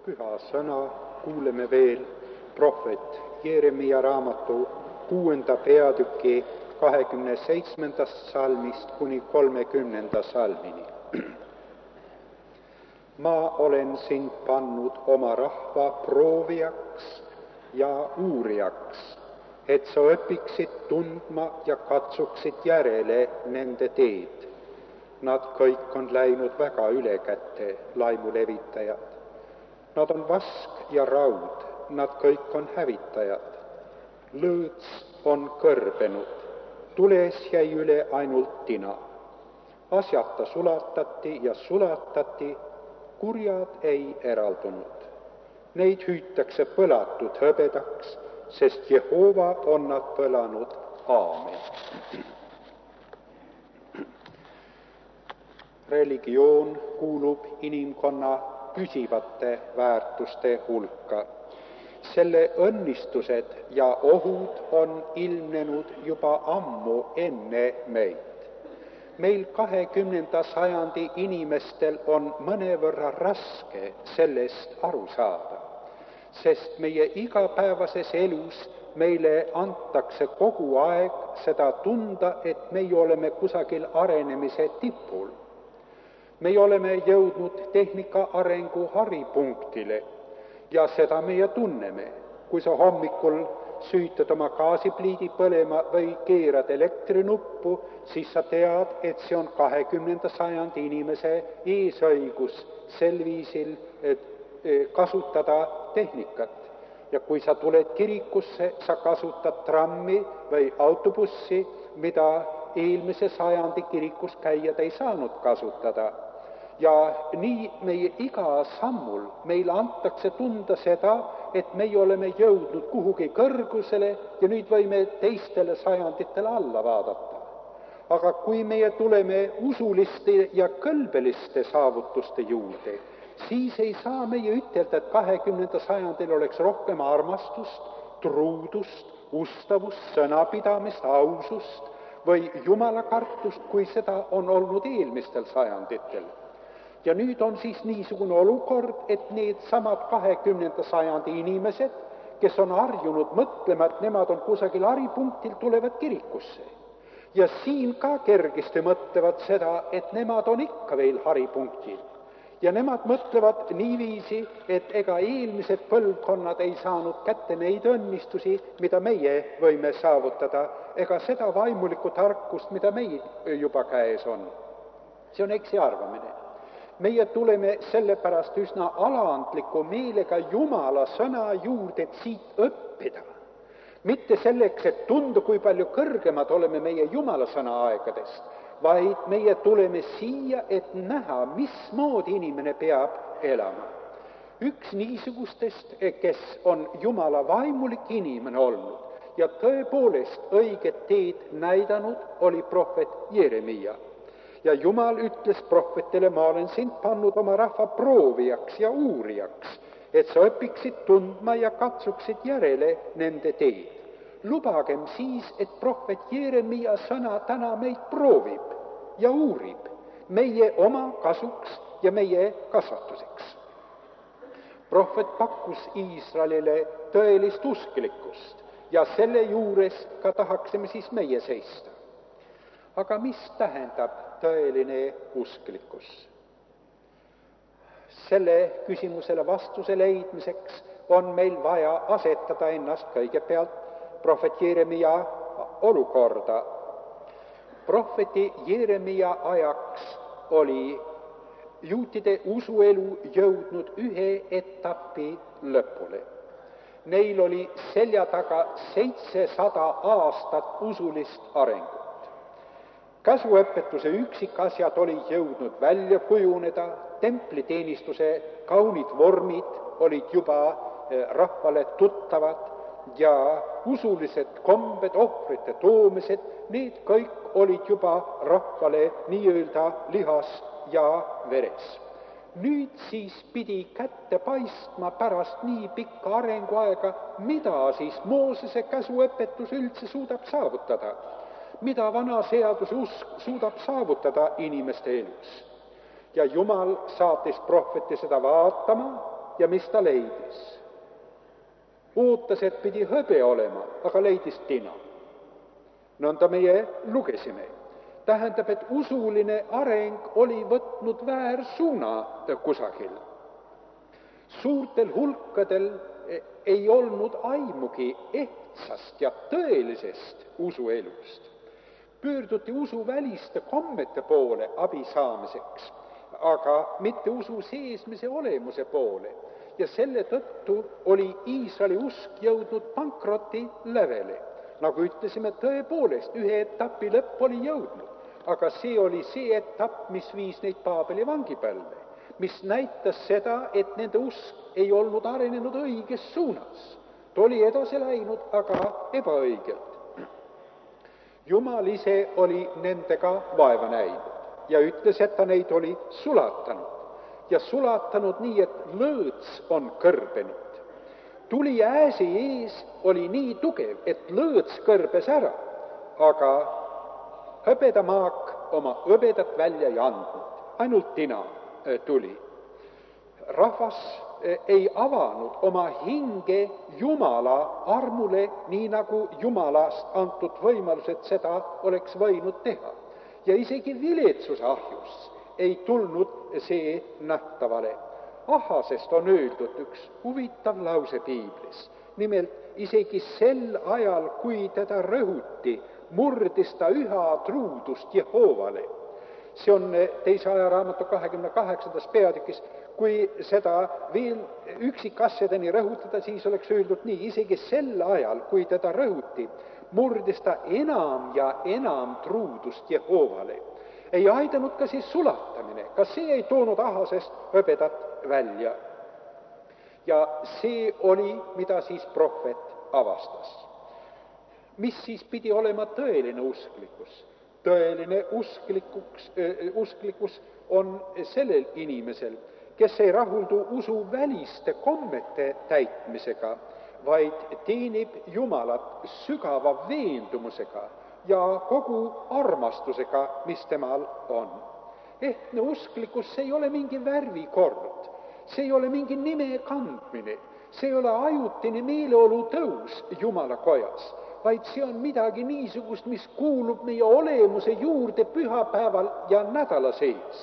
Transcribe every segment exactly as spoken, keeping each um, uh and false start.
püha sõna kuuleme veel prohvet Jeeremia raamatu kuuenda peatüki kahekümne seitsmendast salmist kuni kolmekümnenda salmini. Ma olen sind pannud oma rahva proovijaks ja uurijaks, et sa õpiksid tundma ja katsuksid järele nende teed. Nad kõik on läinud väga ülekäte, laimu levitajad. Nad on vask ja raud, nad kõik on hävitajad. Lõõts on kõrbenud, tules jäi üle ainult tina. Asjata sulatati ja sulatati, kurjad ei eraldunud. Neid hüütakse põlatud hõbedaks, sest Jehova on nad põlanud. Aamen. Religioon kuulub inimkonna püsivate väärtuste hulka. Selle õnnistused ja ohud on ilmnenud juba ammu enne meid. Meil kahekümnenda sajandi inimestel on mõnevõrra raske sellest aru saada, sest meie igapäevases elus meile antakse kogu aeg seda tunda, et meie oleme kusagil arenemise tipul. Me oleme jõudnud tehnika arengu haripunktile ja seda meie tunneme. Kui sa hommikul süütad oma gaasipliidi põlema või keerad elektrinuppu, siis sa tead, et see on kahekümnenda sajandi inimese eesõigus sel viisil kasutada tehnikat. Ja kui sa tuled kirikusse, sa kasutad trammi või autobussi, mida eelmise sajandi kirikus käijad ei saanud kasutada. Ja nii meie iga sammul meile antakse tunda seda, et meie oleme jõudnud kuhugi kõrgusele ja nüüd võime teistele sajanditele alla vaadata. Aga kui meie tuleme usuliste ja kõlbeliste saavutuste juurde, siis ei saa meie ütelda, et kahekümnenda sajandil oleks rohkem armastust, truudust, ustavust, sõnapidamist, ausust või jumalakartust, kui seda on olnud eelmistel sajanditel. Ja nüüd on siis niisugune olukord, et need samad kahekümnenda sajandi inimesed, kes on harjunud mõtlema, et nemad on kusagil haripunktil, tulevad kirikusse. Ja siin ka kergesti mõtlevad seda, et nemad on ikka veel haripunktil. Ja nemad mõtlevad niiviisi, et ega eelmised põlvkonnad ei saanud kätte neid õnnistusi, mida meie võime saavutada, ega seda vaimulikku tarkust, mida meil juba käes on. See on eksiarvamine. Meie tuleme sellepärast üsna alandliku meelega Jumala sõna juurde, et siit õppida. Mitte selleks, et tunda, kui palju kõrgemad oleme meie Jumala sõna aegadest, vaid meie tuleme siia, et näha, mismoodi inimene peab elama. Üks niisugustest, kes on Jumala vaimulik inimene olnud ja tõepoolest õiget teed näidanud, oli prohvet Jeeremia. Ja Jumal ütles prohvetile, ma olen sind pannud oma rahva proovijaks ja uurijaks, et sa õpiksid tundma ja katsuksid järele nende teed. Lubagem siis, et prohvet Jeeremia sõna täna meid proovib ja uurib meie oma kasuks ja meie kasvatuseks. Prohvet pakkus Iisraelile tõelist usklikkust ja selle juures ka tahaksime siis meie seista. Aga mis tähendab tõeline usklikkus? Selle küsimusele vastuse leidmiseks on meil vaja asetada ennast kõigepealt prohvet Jeeremia olukorda. Prohveti Jeeremia ajaks oli juutide usuelu jõudnud ühe etapi lõpule. Neil oli selja taga seitsesada aastat usulist arengut. Käsuõpetuse üksikasjad olid jõudnud välja kujuneda, templiteenistuse kaunid vormid olid juba rahvale tuttavad ja usulised kombed, ohvrite toomised, need kõik olid juba rahvale nii-öelda lihas ja veres. Nüüd siis pidi kätte paistma pärast nii pikka arenguaega, mida siis Moosese käsuõpetus üldse suudab saavutada. Mida vana seaduse usk suudab saavutada inimeste elus. Ja Jumal saatis prohveti seda vaatama ja mis ta leidis? Ootas, et pidi hõbe olema, aga leidis tina. Nõnda meie lugesime. Tähendab, et usuline areng oli võtnud väärsuuna kusagil. Suurtel hulkadel ei olnud aimugi ehtsast ja tõelisest usuelust. Pöörduti usu väliste kommete poole abi saamiseks, aga mitte usu seesmise olemuse poole. Ja selle tõttu oli Iisraeli usk jõudnud pankroti lävele. Nagu ütlesime, tõepoolest, ühe etapi lõpp oli jõudnud, aga see oli see etapp, mis viis neid Paabeli vangipälve, mis näitas seda, et nende usk ei olnud arenenud õiges suunas. Ta oli edasi läinud, aga ebaõigelt. Jumal ise oli nendega vaeva näinud ja ütles, et ta neid oli sulatanud. Ja sulatanud nii, et lõõts on kõrbenud. Tuli ääsi ees oli nii tugev, et lõõts kõrbes ära, aga hõbedamaak oma hõbedat välja ei andnud. Ainult tina tuli. Rahvas ei avanud oma hinge Jumala armule, nii nagu Jumalast antud võimalused seda oleks võinud teha. Ja isegi viletsuse ahjus ei tulnud see nähtavale. Ahasest on öeldud üks huvitav lause piiblis. Nimelt, isegi sel ajal, kui teda rõhuti, murdis ta üha truudust Jehoovale. See on teise ajaraamatu kahekümne kaheksandas peatükis. Kui seda veel üksikasjadeni rõhutada, siis oleks öeldud nii, isegi sel ajal, kui teda rõhuti, murdis ta enam ja enam truudust Jehoovale. Ei aidanud ka siis sulatamine, ka see ei toonud Ahasest hõbedat välja. Ja see oli, mida siis prohvet avastas. Mis siis pidi olema tõeline usklikkus? Tõeline usklikkus, usklikkus on sellel inimesel, kes ei rahuldu usu väliste kommete täitmisega, vaid teenib Jumalat sügava veendumusega ja kogu armastusega, mis temal on. Ehtne usklikkus, see ei ole mingi värvikord, see ei ole mingi nime kandmine, see ei ole ajutine meeleolu tõus Jumala kojas, vaid see on midagi niisugust, mis kuulub meie olemuse juurde pühapäeval ja nädala sees.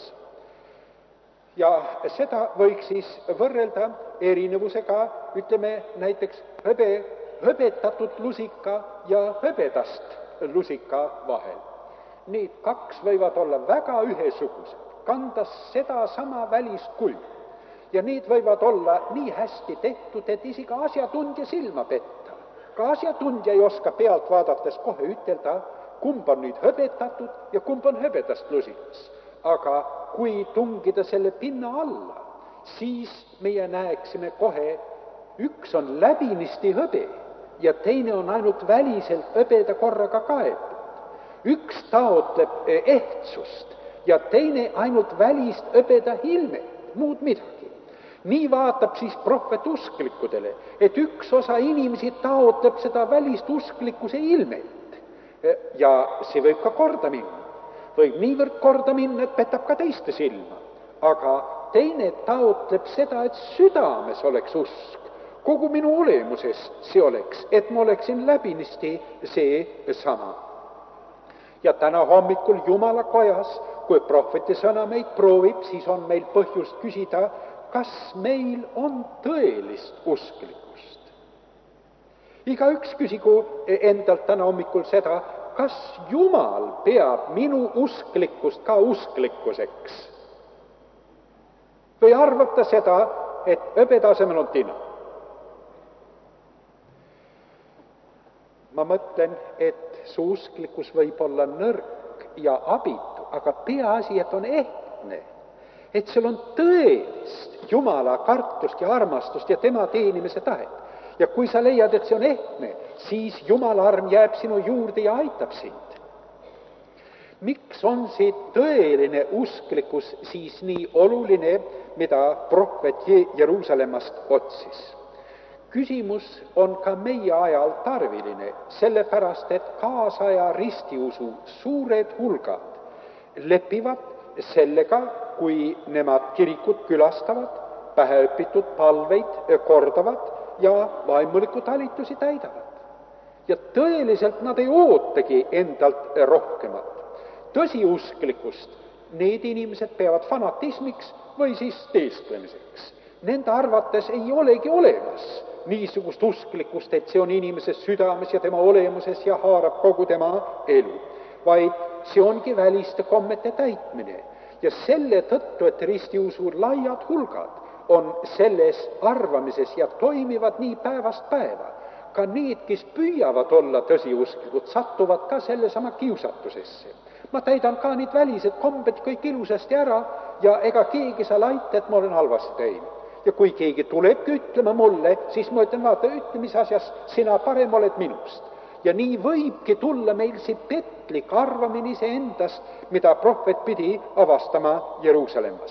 Ja seda võiks siis võrrelda erinevusega, ütleme näiteks hõbe, hõbetatud lusika ja hõbedast lusika vahel. Need kaks võivad olla väga ühesugused, kanda seda sama välist kulgu. Ja need võivad olla nii hästi tehtud, et isegi asjatundja silma petta. Ka asjatundja ei oska pealt vaadates kohe ütelda, kumb on nüüd hõbetatud ja kumb on hõbedast lusikas. Aga kui tungida selle pinna alla, siis meie näeksime kohe, üks on läbinisti hõbe ja teine on ainult väliselt hõbeda korraga kaetud. Üks taotleb ehtsust ja teine ainult välist hõbeda ilmet, muud midagi. Nii vaatab siis prohvet usklikudele, et üks osa inimesi taotleb seda välist usklikkuse ilmet. Ja see võib ka korda minna. Võib niivõrd korda minna, et petab ka teiste silma. Aga teine taotleb seda, et südames oleks usk. Kogu minu olemuses see oleks, et ma oleksin läbinisti see sama. Ja täna hommikul Jumala kojas, kui prohveti sõna meid proovib, siis on meil põhjust küsida, kas meil on tõelist usklikkust. Igaüks küsigu endalt täna hommikul seda, kas Jumal peab minu usklikkust ka usklikkuseks? Või arvab ta seda, et hõbeda asemel on tina? Ma mõtlen, et su usklikkus võib olla nõrk ja abitu, aga peaasi, et on ehtne, et sul on tõelist Jumala kartust ja armastust ja tema teenimise tahet. Ja kui sa leiad, et see on ehtne, siis Jumala arm jääb sinu juurde ja aitab sind. Miks on see tõeline usklikkus siis nii oluline, mida prohvet Jeruusalemmast otsis? Küsimus on ka meie ajal tarviline, sellepärast et kaasaja ristiusu suured hulgad lepivad sellega, kui nemad kirikut külastavad, päheõpitud palveid kordavad ja vaimuliku talitusi täidavad. Ja tõeliselt nad ei ootagi endalt rohkemat. Tõsiusklikkust need inimesed peavad fanatismiks või siis teesklemiseks. Nende arvates ei olegi olemas niisugust usklikkust, et see on inimese südames ja tema olemuses ja haarab kogu tema elu, vaid see ongi väliste kommete täitmine. Ja selle tõttu, et ristiusu laiad hulgad on selles arvamises ja toimivad nii päevast päeva, ka need, kes püüavad olla tõsiusklikud, satuvad ka sellesama kiusatusesse. Ma täidan ka need välised kombed kõik ilusasti ära ja ega keegi saa laita, et ma olen halvasti teinud. Ja kui keegi tulebki ütlema mulle, siis ma ütlen, vaata, ütle, mis asjas sina parem oled minust. Ja nii võibki tulla meil see petlik arvamine iseendast, mida prohvet pidi avastama Jeruusalemmas.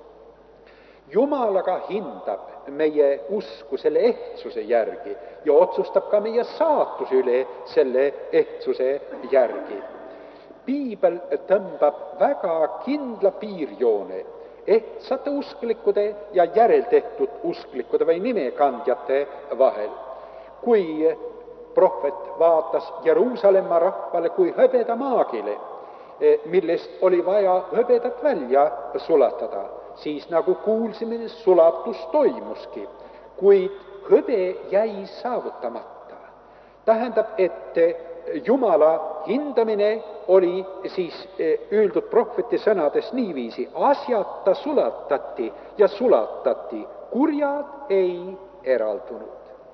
Jumal aga hindab meie usku selle ehtsuse järgi ja otsustab ka meie saatuse üle selle ehtsuse järgi. Piibel tõmbab väga kindla piirjoone ehtsate usklikkude ja järeltehtud usklikkude või nimekandjate vahel. Kui prohvet vaatas Jeruusalemma rahvale kui hõbedamaagile, millest oli vaja hõbedat välja sulatada, siis nagu kuulsime, sulatus toimuski, kuid hõbe jäi saavutamata. Tähendab, et Jumala hindamine oli siis öeldud prohveti sõnades niiviisi, asjata sulatati ja sulatati, kurjad ei eraldunud.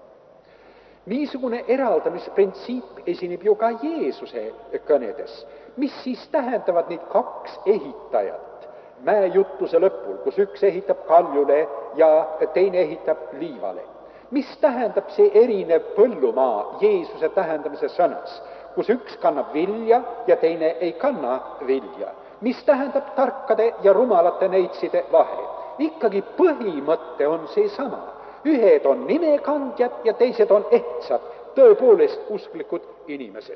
Niisugune eraldamisprintsiip esineb ju ka Jeesuse kõnedes. Mis siis tähendavad need kaks ehitajat mäejutluse lõpul, kus üks ehitab kaljule ja teine ehitab liivale? Mis tähendab see erinev põllumaa Jeesuse tähendamise sõnas, kus üks kannab vilja ja teine ei kanna vilja? Mis tähendab tarkade ja rumalate neitside vahe? Ikkagi põhimõte on see sama. Ühed on nimekandjad ja teised on ehtsad, tõepoolest usklikud inimesed.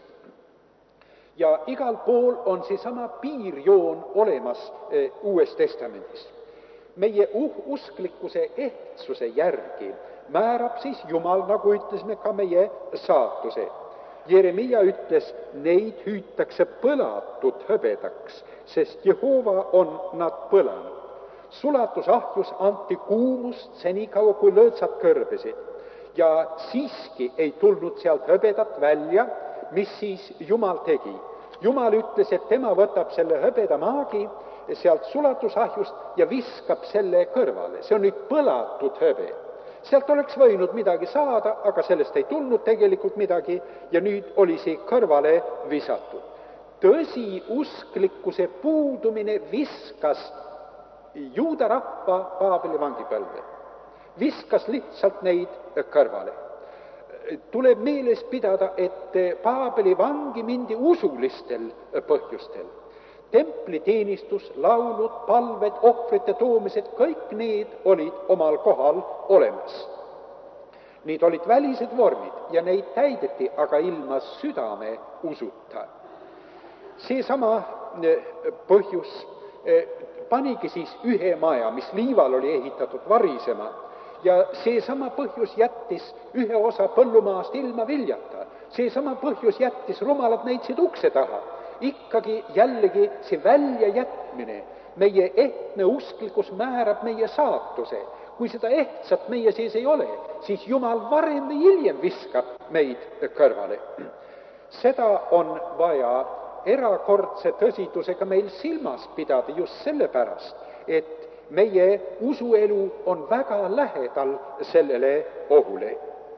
Ja igal pool on see sama piirjoon olemas e, Uues Testamendis. Meie uh, usklikkuse ehtsuse järgi määrab siis Jumal, nagu ütlesime, ka meie saatuse. Jeremia ütles, neid hüütakse põlatud hõbedaks, sest Jehova on nad põlanud. Sulatusahjus anti kuumust senikaua, kui lõõtsad kõrbesid. Ja siiski ei tulnud sealt hõbedat välja, mis siis Jumal tegi. Jumal ütles, et tema võtab selle hõbedamaagi sealt sulatusahjust ja viskab selle kõrvale. See on nüüd põlatud hõbe. Sealt oleks võinud midagi saada, aga sellest ei tulnud tegelikult midagi ja nüüd oli see kõrvale visatud. Tõsi, usklikkuse puudumine viskas juuda rahva Paabeli vangipõlve. Viskas lihtsalt neid kõrvale. Tuleb meeles pidada, et Paabeli vangi mindi usulistel põhjustel. Templiteenistus, laulud, palved, ohvrite toomised, kõik need olid omal kohal olemas. Need olid välised vormid ja neid täideti, aga ilma südame usuta. Seesama põhjus panigi siis ühe maja, mis liival oli ehitatud, varisema ja seesama põhjus jättis ühe osa põllumaast ilma viljata. Seesama põhjus jättis rumalad neitsid ukse taha. Ikkagi jällegi see väljajätmine, meie ehtne usklikkus määrab meie saatuse. Kui seda ehtsat meie sees ei ole, siis Jumal varem või hiljem viskab meid kõrvale. Seda on vaja erakordse tõsidusega meil silmas pidada just sellepärast, et meie usuelu on väga lähedal sellele ohule.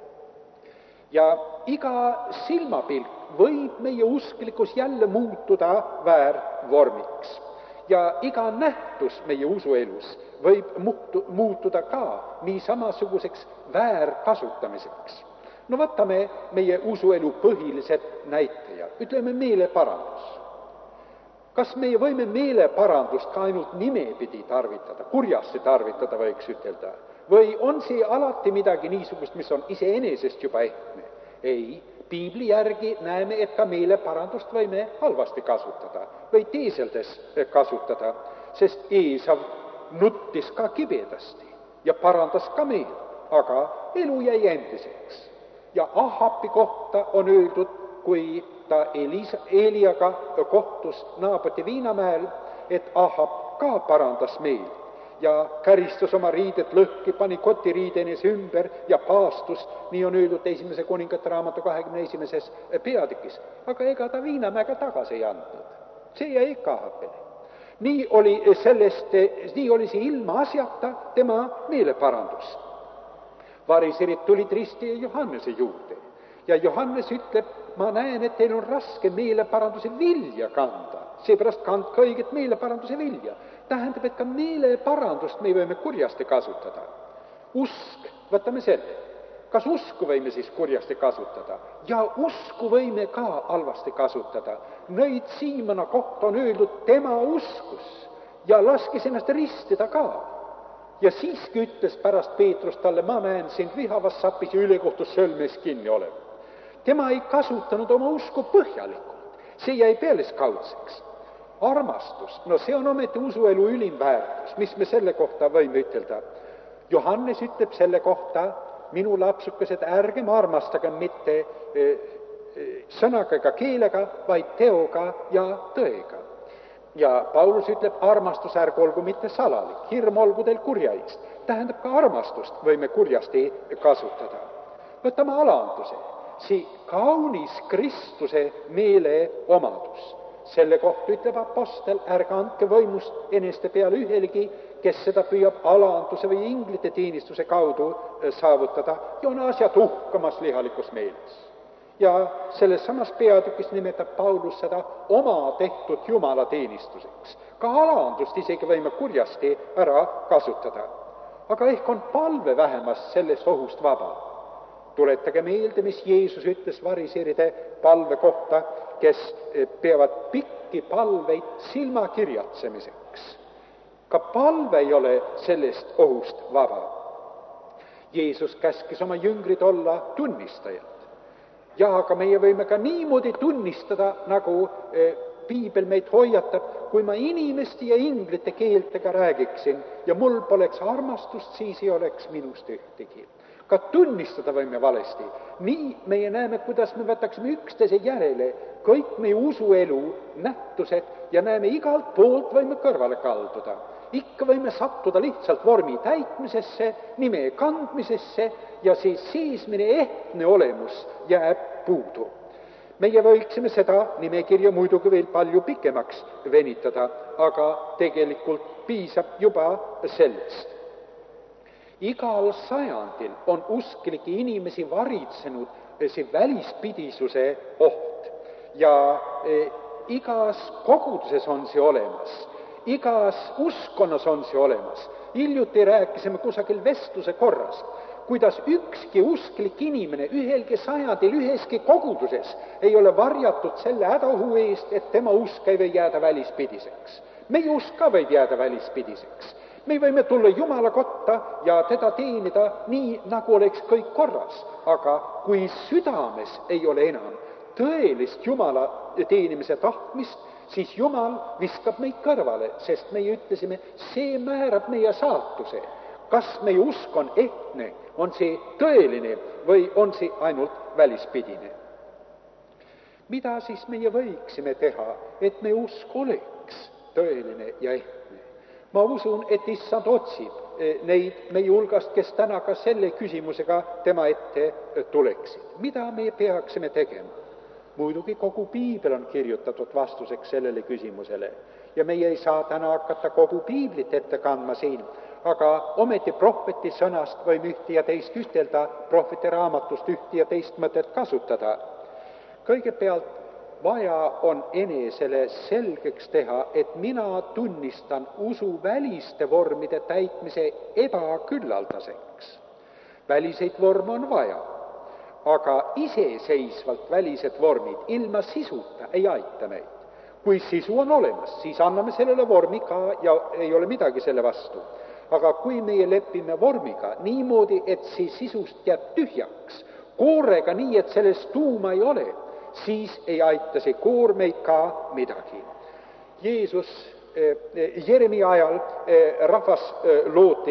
Ja iga silmapilk võib meie usklikkus jälle muutuda väärvormiks. Ja iga nähtus meie usuelus võib muutu, muutuda ka nii samasuguseks väärkasutamiseks. No võtame meie usuelu põhilised näitajad. Ütleme meeleparandus. Kas meie võime meeleparandust ka ainult nimepidi tarvitada, kurjasti tarvitada võiks ütelda? Või on see alati midagi niisugust, mis on iseenesest juba ehtne? Ei, piibli järgi näeme, et ka meeleparandust võime halvasti kasutada või teeseldes kasutada, sest Eesav nuttis ka kibedasti. ja parandas ka meil, aga elu jäi endiseks. Ja Ahabi kohta on öeldud, kui ta Elisa, Eeliaga kohtus Naaboti viinamäel, et Ahab ka parandas meil ja käristas oma riided lõhki, pani kotiriide enese ümber ja paastus, nii on öeldud esimese kuningate raamatu kahekümne esimeses peatükis. Aga ega ta viinamäega tagasi ei andnud. See jäi ikka Ahabile. Nii oli, sellest, nii oli see ilma asjata tema meeleparandus. Variserid tulid risti Johannese juurde ja Johannes ütleb, ma näen, et teil on raske meeleparanduse vilja kanda. Seepärast kandka õiget meeleparanduse vilja. Tähendab, et ka meeleparandust me võime kurjasti kasutada. Usk, võtame selle. Kas usku võime siis kurjasti kasutada? Ja usku võime ka halvasti kasutada. Nõid Siimona kohta on öeldud, tema uskus ja laskis ennast ristida ka. Ja siiski ütles pärast Peetrus talle, ma näen sind vihavas sapis ja ülekohtus sõlmes kinni olema. Tema ei kasutanud oma usku põhjalikult. See jäi pealiskaudseks. Armastus, no see on ometi usuelu ülim väärtus, mis me selle kohta võime ütelda. Johannes ütleb selle kohta, minu lapsukesed, ärgem armastage mitte e, e, sõnaga ega keelega, vaid teoga ja tõega. Ja Paulus ütleb, armastus ärgu olgu mitte salalik, hirm olgu teil kurja eest. Tähendab, ka armastust võime kurjasti kasutada. Võtame alanduse, see kaunis Kristuse meele omadus. Selle kohta ütleb apostel, ärge andke võimust eneste peale ühelegi, kes seda püüab alanduse või inglite teenistuse kaudu saavutada ja on asjad uhkamas lihalikus meeles. Ja selles samas peatükis nimetab Paulus seda oma tehtud Jumala teenistuseks. Ka alandust isegi võime kurjasti ära kasutada. Aga ehk on palve vähemast sellest ohust vaba. Tuletage meelde, mis Jeesus ütles variseride palve kohta, kes peavad pikki palveid silmakirjatsemiseks. Ka palve ei ole sellest ohust vaba. Jeesus käskis oma jüngrid olla tunnistajad. Ja aga meie võime ka niimoodi tunnistada, nagu piibel meid hoiatab, kui ma inimeste ja inglite keeltega räägiksin ja mul poleks armastust, siis ei oleks minust ühtegi. Ka tunnistada võime valesti. Nii meie näeme, kuidas me võtaksime üksteise järele kõik meie usuelu nähtused ja näeme igalt poolt võime kõrvale kalduda. Ikka võime sattuda lihtsalt vormi täitmisesse, nime kandmisesse ja siis seesmine ehtne olemus jääb puudu. Meie võiksime seda nimekirja muidugi veel palju pikemaks venitada, aga tegelikult piisab juba sellest. Igal sajandil on usklikke inimesi varitsenud see välispidisuse oht ja igas koguduses on see olemas, igas uskonnas on see olemas. Hiljuti rääkisime kusagil vestluse korras, kuidas ükski usklik inimene ühelgi sajandil üheski koguduses ei ole varjatud selle hädaohu eest, et tema usk ei või jääda välispidiseks. Meie usk ka võib jääda välispidiseks. Me võime tulla Jumala kotta ja teda teenida nii, nagu oleks kõik korras, aga kui südames ei ole enam tõelist Jumala teenimise tahtmist, siis Jumal viskab meid kõrvale, sest meie ütlesime, see määrab meie saatuse. Kas meie usk on ehtne, on see tõeline või on see ainult välispidine? Mida siis meie võiksime teha, et meie usk oleks tõeline ja ehtne? Ma usun, et issand otsib neid meie hulgast, kes täna ka selle küsimusega tema ette tuleksid. Mida me peaksime tegema? Muidugi kogu piibel on kirjutatud vastuseks sellele küsimusele ja meie ei saa täna hakata kogu piiblit ette kandma siin, aga ometi prohveti sõnast võime ühte ja teist ütelda, prohveti raamatust ühte ja teist mõtet kasutada. Kõigepealt vaja on enesele selgeks teha, et mina tunnistan usu väliste vormide täitmise ebaküllaldaseks. Väliseid vorme on vaja, aga iseseisvalt välised vormid ilma sisuta ei aita meid. Kui sisu on olemas, siis anname sellele vormi ka ja ei ole midagi selle vastu. Aga kui meie lepime vormiga niimoodi, et siis sisust jääb tühjaks, koorega nii, et sellest tuuma ei ole, siis ei aita see koor meid ka midagi. Jeesus eh, Jeremia ajal eh, rahvas eh, lootis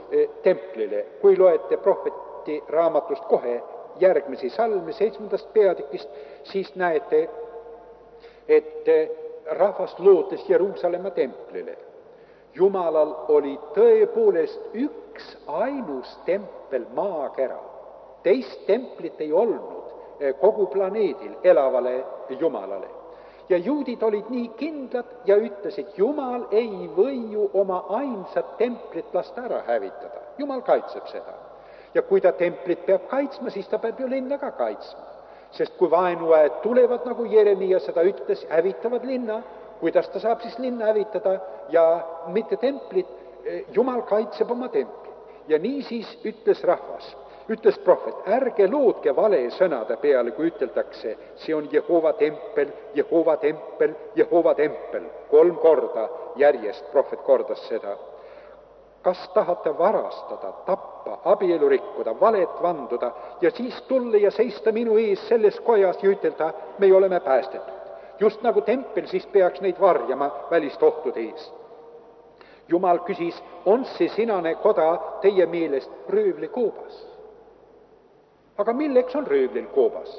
templile. Kui loete prohveti raamatust kohe järgmisi salme seitsmendast peatükist, siis näete, et rahvas lootes Jeruusalemma templile. Jumalal oli tõepoolest üks ainus tempel maakera. Teist templit ei olnud kogu planeedil elavale Jumalale. Ja juudid olid nii kindlad ja ütlesid, Jumal ei või ju oma ainsat templit lasta ära hävitada. Jumal kaitseb seda. Ja kui ta templit peab kaitsma, siis ta peab ju linna ka kaitsma. Sest kui vaenuajad tulevad, nagu Jeremia seda ütles, hävitavad linna, kuidas ta saab siis linna hävitada ja mitte templit, Jumal kaitseb oma templit. Ja nii siis ütles rahvas, ütles prohvet, ärge loodke vale sõnade peale, kui üteldakse, see on Jehova tempel, Jehova tempel, Jehova tempel. Kolm korda järjest prohvet kordas seda. Kas tahate varastada, tappa, abielu rikkuda, valet vanduda ja siis tulla ja seista minu ees selles kojas ja ütelda, me oleme päästetud. Just nagu tempel siis peaks neid varjama välist ohtude ees. Jumal küsis, on see sinane koda teie meelest röövli koobas? Aga milleks on röövlil koobas?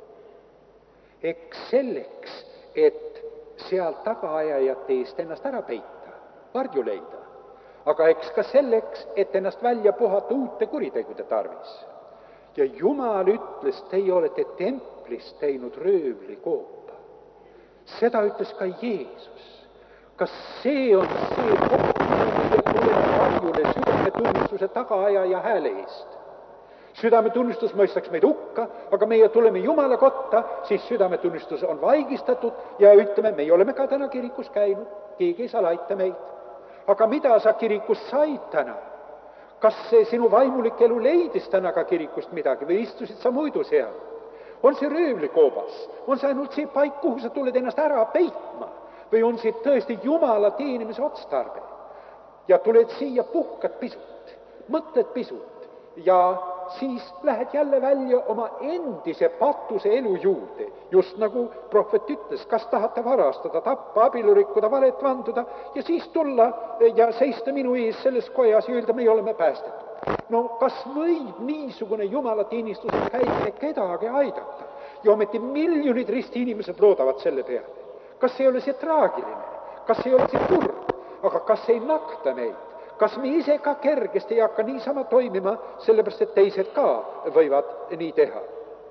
Eks selleks, et seal tagaajajate eest ennast ära peita, varju leida. Aga eks ka selleks, et ennast välja puhata uute kuritegude tarvis. Ja Jumal ütles, teie olete templis teinud röövli koopa. Seda ütles ka Jeesus. Kas see on see koht, mille tulema varjule südametunnistuse tagaaja ja hääle eest? Südametunnistus mõistaks meid hukka, aga meie tuleme Jumala kotta, siis südametunnistus on vaigistatud ja ütleme, me oleme ka täna kirikus käinud, keegi ei saa laita meid. Aga mida sa kirikust said täna? Kas see sinu vaimulik elu leidis täna ka kirikust midagi või istusid sa muidu seal? On see röövlikoobas? On see ainult see paik, kuhu sa tuled ennast ära peitma? Või on see tõesti Jumala teenimise otstarbe? Ja tuled siia, puhkad pisut, mõtled pisut ja siis lähed jälle välja oma endise patuse elu juurde. Just nagu prohvet ütles, kas tahate varastada, tappa, abielu rikkuda, valet vanduda ja siis tulla ja seista minu ees selles kojas ja öelda, me oleme päästetud. No kas võib niisugune Jumala teenistus käia kedagi aidata? Ja ometi miljonid risti inimesed loodavad selle peale. Kas ei ole see traagiline? Kas ei ole see kurb? Aga kas ei nakta meid? Kas me ise ka kergesti ei hakka niisama toimima, sellepärast et teised ka võivad nii teha?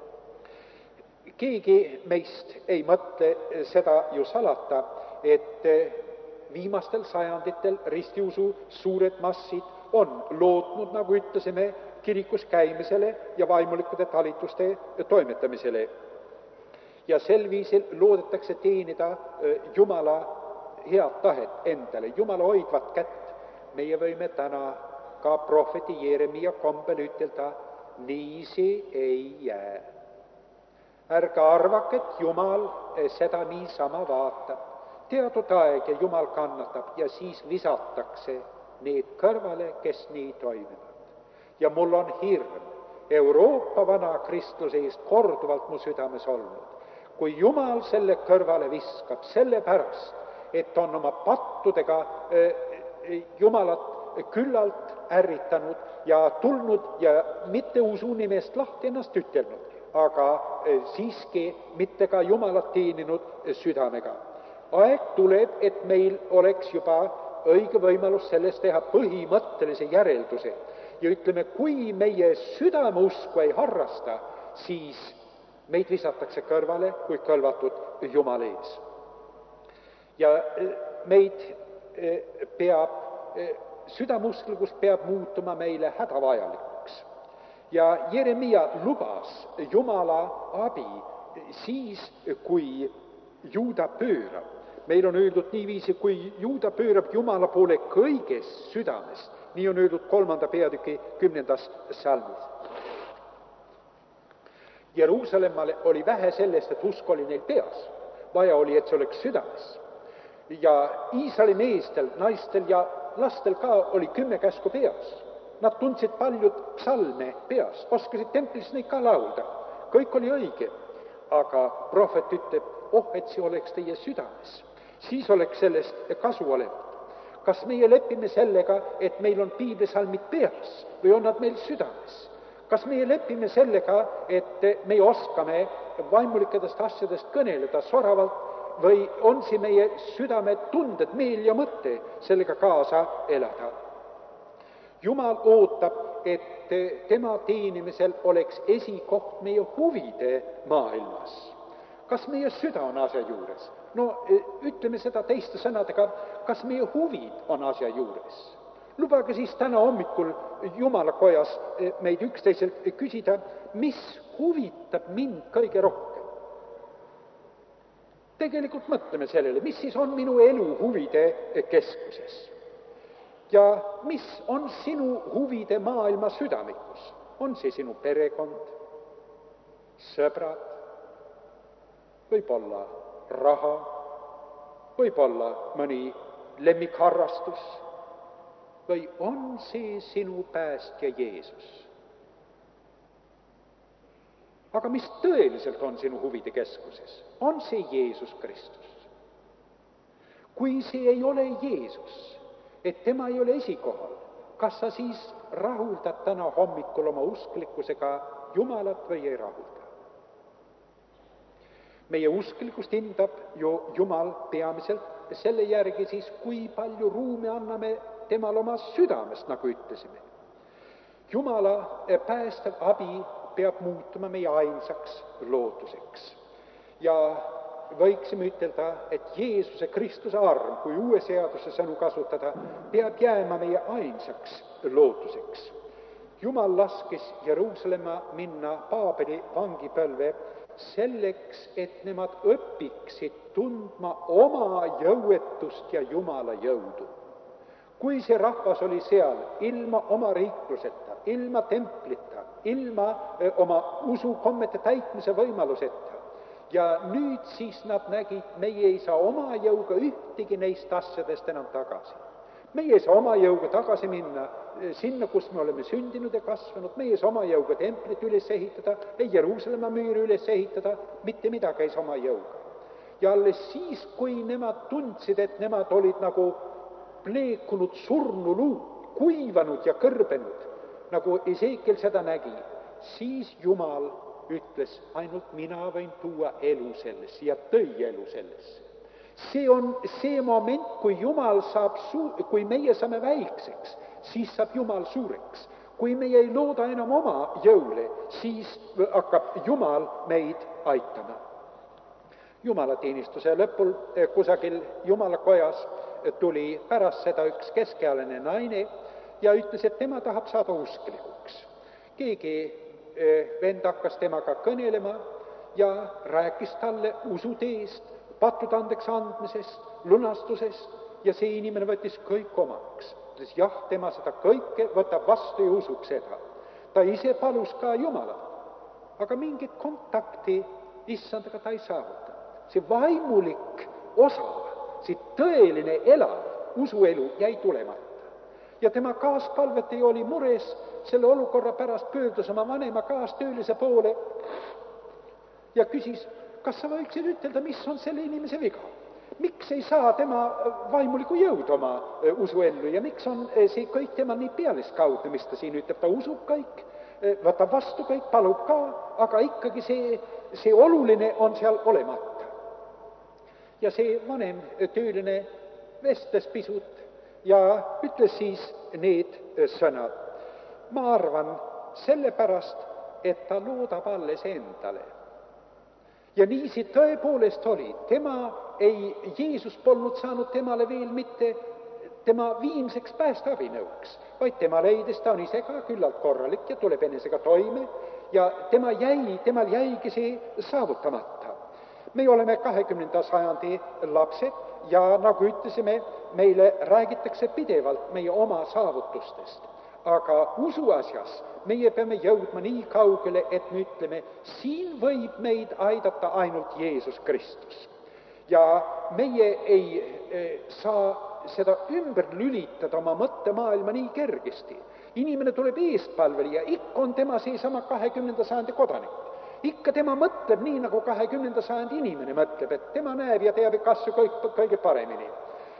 Keegi meist ei mõtle seda ju salata, et viimastel sajanditel ristiusu suured massid on lootnud, nagu ütlesime, kirikus käimisele ja vaimulikude talituste toimetamisele. Ja sel viisil loodetakse teenida Jumala head tahet endale, Jumala hoidvat kätt. Meie võime täna ka prohveti Jeremia kombel ütelda, niisi ei jää. Ärge arvake, et Jumal seda niisama vaatab. Teatud aeg ja Jumal kannatab ja siis visatakse need kõrvale, kes nii toimivad. Ja mul on hirm Euroopa vana kristluse eest korduvalt mu südames olnud. Kui Jumal selle kõrvale viskab, selle pärast, et on oma pattudega Jumalat küllalt ärritanud ja tulnud ja mitte usu nimest lahti ennast ütelnud, aga siiski mitte ka Jumalat teeninud südamega. Aeg tuleb, et meil oleks juba õige võimalus sellest teha põhimõttelise järelduse. Ja ütleme, kui meie südameusku ei harrasta, siis meid visatakse kõrvale kui kõlvatud Jumala ees. Ja meid peab, südamusklikus peab muutuma meile hädavajalikuks. Ja Jeremia lubas Jumala abi siis, kui Juuda pöörab. Meil on öeldud niiviisi, kui Juuda pöörab Jumala poole kõigest südamest. Nii on öeldud kolmanda peatüki kümnendas salmis. Jeruusalemmale oli vähe sellest, et usk oli neil peas. Vaja oli, et see oleks südames. Ja Iisraeli meestel, naistel ja lastel ka oli kümme käsku peas. Nad tundsid paljud psalme peas, oskasid templis neid ka laulda. Kõik oli õige, aga prohvet ütleb, oh, et see oleks teie südames. Siis oleks sellest kasu olevat. kas meie lepime sellega, et meil on piiblisalmid peas või on nad meil südames? Kas meie lepime sellega, et me oskame vaimulikest asjadest kõneleda soravalt või on see meie südame tunded, meel ja mõte sellega kaasa elada? Jumal ootab, et tema teenimisel oleks esikoht meie huvide maailmas. Kas meie süda on asja juures? No ütleme seda teiste sõnadega, kas meie huvid on asja juures? Lubage siis täna hommikul Jumala kojas meid üksteiselt küsida, mis huvitab mind kõige rohkem. Tegelikult mõtleme sellele, mis siis on minu elu huvide keskuses. Ja mis on sinu huvide maailma südamikus? On see sinu perekond, sõbrad, võib-olla raha, võib-olla mõni lemmikharrastus, või on see sinu päästja Jeesus? Aga mis tõeliselt on sinu huvide keskuses? On see Jeesus Kristus? Kui see ei ole Jeesus, et tema ei ole esikohal, kas sa siis rahuldad täna hommikul oma usklikkusega Jumalat või ei rahulda? Meie usklikkust hindab ju Jumal peamiselt selle järgi siis, kui palju ruumi anname temal oma südamest, nagu ütlesime. Jumala päästev abi peab muutuma meie ainsaks lootuseks. Ja võiksime ütelda, et Jeesuse Kristuse arm, kui uue seaduse sõnu kasutada, peab jääma meie ainsaks lootuseks. Jumal laskis Jeruusalemma minna Paabeli vangipõlve selleks, et nemad õpiksid tundma oma jõuetust ja Jumala jõudu. Kui see rahvas oli seal ilma oma riikluseta, ilma templita, ilma oma usukommete täitmise võimaluseta, ja nüüd siis nad nägid, meie ei saa oma jõuga ühtegi neist asjadest enam tagasi. Meie ei saa oma jõuga tagasi minna sinna, kus me oleme sündinud ja kasvanud, meie ei saa oma jõuga templit üles ehitada, ei Jeruusalemma müüri üles ehitada, mitte midagi ei saa oma jõuga. Ja alles siis, kui nemad tundsid, et nemad olid nagu pleekunud surnuluud, kuivanud ja kõrbenud, nagu Esekiel seda nägi, siis Jumal ütles, ainult mina võin tuua elu sellesse ja tõi elu sellesse. See on see moment, kui Jumal saab, su- kui meie saame väikseks, siis saab Jumal suureks. Kui meie ei looda enam oma jõule, siis hakkab Jumal meid aitama. Jumalateenistuse lõpul kusagil Jumala kojas tuli pärast seda üks keskealine naine ja ütles, et tema tahab saada usklikuks. Keegi vend hakkas temaga kõnelema ja rääkis talle usuteest, pattude andeks andmisest, lunastusest ja see inimene võttis kõik omaks. Ütles, jah, tema seda kõike võtab vastu ja usub seda. Ta ise palus ka Jumalat, aga mingit kontakti issandaga ta ei saavuta. See vaimulik osa, see tõeline elav usuelu jäi tulemata. Ja tema kaaspalvetaja oli mures selle olukorra pärast, pöördus oma vanema kaastöölise poole ja küsis, kas sa võiksid ütelda, mis on selle inimese viga? Miks ei saa tema vaimuliku jõud oma usuellu ja miks on see kõik tema nii pealiskaudne, mis ta siin ütleb, ta usub kõik, võtab vastu kõik, palub ka, aga ikkagi see, see oluline on seal olemata. Ja see vanem tööline vestles pisut ja ütles siis need sõnad. Ma arvan sellepärast, et ta loodab alles endale. Ja nii see tõepoolest oli. Tema ei, Jeesus polnud saanud temale veel mitte tema viimseks päästeabinõuks, vaid tema leidis, ta on ise ka küllalt korralik ja tuleb enesega toime ja tema jäi, temal jäigi see saavutamata. Me oleme kahekümnenda sajandi lapsed ja nagu ütlesime, meile räägitakse pidevalt meie oma saavutustest. Aga usuasjas meie peame jõudma nii kaugele, et me ütleme, siin võib meid aidata ainult Jeesus Kristus. Ja meie ei e, saa seda ümber lülitada oma mõttemaailma nii kergesti. Inimene tuleb eestpalveli ja ikka on tema seesama kahekümnenda sajandi kodanik. Ikka tema mõtleb nii, nagu kahekümnenda sajandi inimene mõtleb, et tema näeb ja teab kasvu kõik, kõige paremini.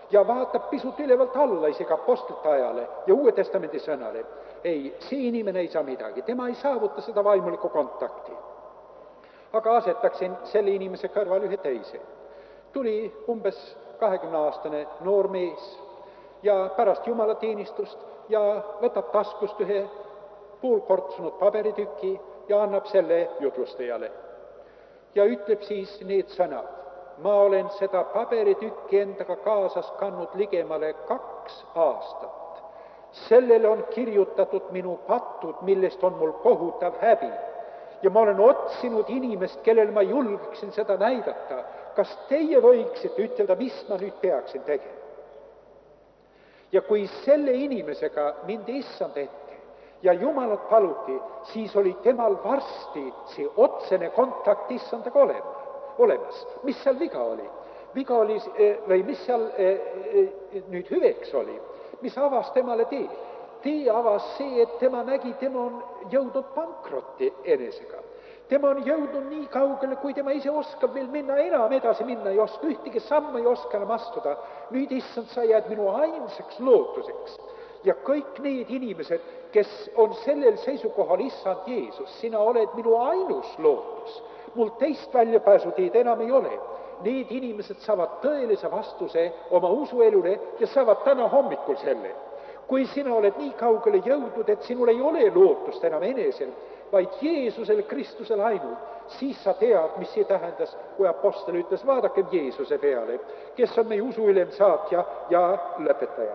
ja vaatab pisut ülevalt alla isegi apostlite ajale ja Uue Testamendi sõnale. ei, see inimene ei saa midagi, tema ei saavuta seda vaimulikku kontakti. aga asetaksin selle inimese kõrval ühe teise. tuli umbes kahekümneaastane noor mees ja pärast jumalateenistust ja võtab taskust ühe poolkortsunud paberitüki ja annab selle jutlustajale. ja ütleb siis need sõnad: ma olen seda paberitükki endaga kaasas kandnud ligemale kaks aastat. sellele on kirjutatud minu patud, millest on mul kohutav häbi. ja ma olen otsinud inimest, kellel ma julgeksin seda näidata. kas teie võiksite ütelda, mis ma nüüd peaksin tegema? ja kui selle inimesega mindi issand ette ja Jumalat paluti, siis oli temal varsti see otsene kontakt issandaga olema, olemas. mis seal viga oli? viga oli, või mis seal nüüd hüveks oli? mis avas temale tee? Tee avas see, et tema nägi, tema on jõudnud pankrotti enesega. tema on jõudnud nii kaugele, kui tema ise oskab veel minna, enam edasi minna ei oska, ühtegi sammu ei oska enam astuda. nüüd, issand, sa jääd minu ainsaks lootuseks. ja kõik need inimesed, kes on sellel seisukohal, issand Jeesus, sina oled minu ainus lootus, mul teist väljapääsuteed enam ei ole. Need inimesed saavad tõelise vastuse oma usuelule ja saavad täna hommikul selle. kui sina oled nii kaugele jõudnud, et sinul ei ole lootust enam enesel, vaid Jeesusel Kristusel ainult, siis sa tead, mis see tähendas, kui apostel ütles, vaadakem Jeesuse peale, kes on meie usu ülemsaatja ja lõpetaja.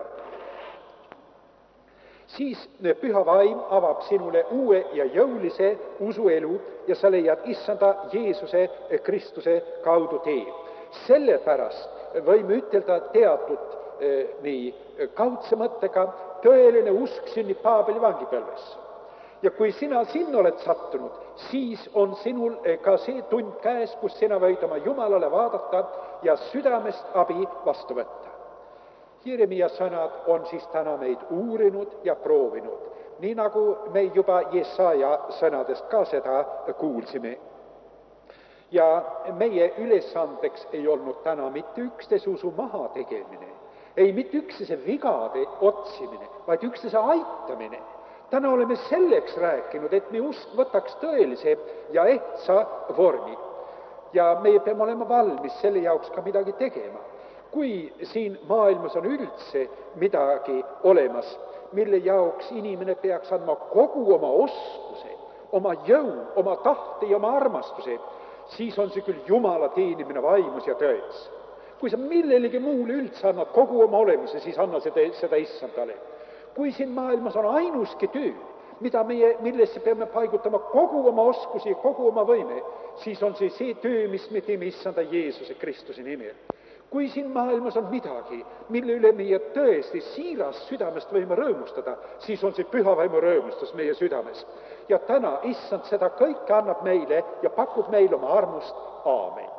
siis püha vaim avab sinule uue ja jõulise usuelu ja sa leiad issanda Jeesuse Kristuse kaudu tee. Sellepärast võime ütelda teatud eh, nii kaudse mõttega, tõeline usk sünnib Paabeli vangipõlves. ja kui sina sinna oled sattunud, siis on sinul ka see tund käes, kus sina võid oma Jumalale vaadata ja südamest abi vastu võtta. Jeremia sõnad on siis täna meid uurinud ja proovinud, nii nagu me juba Jesaja sõnadest ka seda kuulsime. ja meie ülesandeks ei olnud täna mitte üksteise usu maha tegemine, ei mitte üksteise vigade otsimine, vaid üksteise aitamine. täna oleme selleks rääkinud, et meie usk võtaks tõelise ja ehtsa vormi. ja meie peame olema valmis selle jaoks ka midagi tegema. kui siin maailmas on üldse midagi olemas, mille jaoks inimene peaks andma kogu oma oskuse, oma jõu, oma tahte ja oma armastuse, siis on see küll Jumala teenimine vaimus ja tões. kui sa millelegi muule üldse annad kogu oma olemuse, siis anna seda, seda issandale. kui siin maailmas on ainuski töö, mida meie, millesse peame paigutama kogu oma oskusi ja kogu oma võime, siis on see see töö, mis me teeme issanda Jeesuse Kristuse nimel. kui siin maailmas on midagi, mille üle meie tõesti siirast südamest võime rõõmustada, siis on see püha vaimu rõõmustus meie südames. ja täna issand seda kõike annab meile ja pakub meile oma armust. Aamen.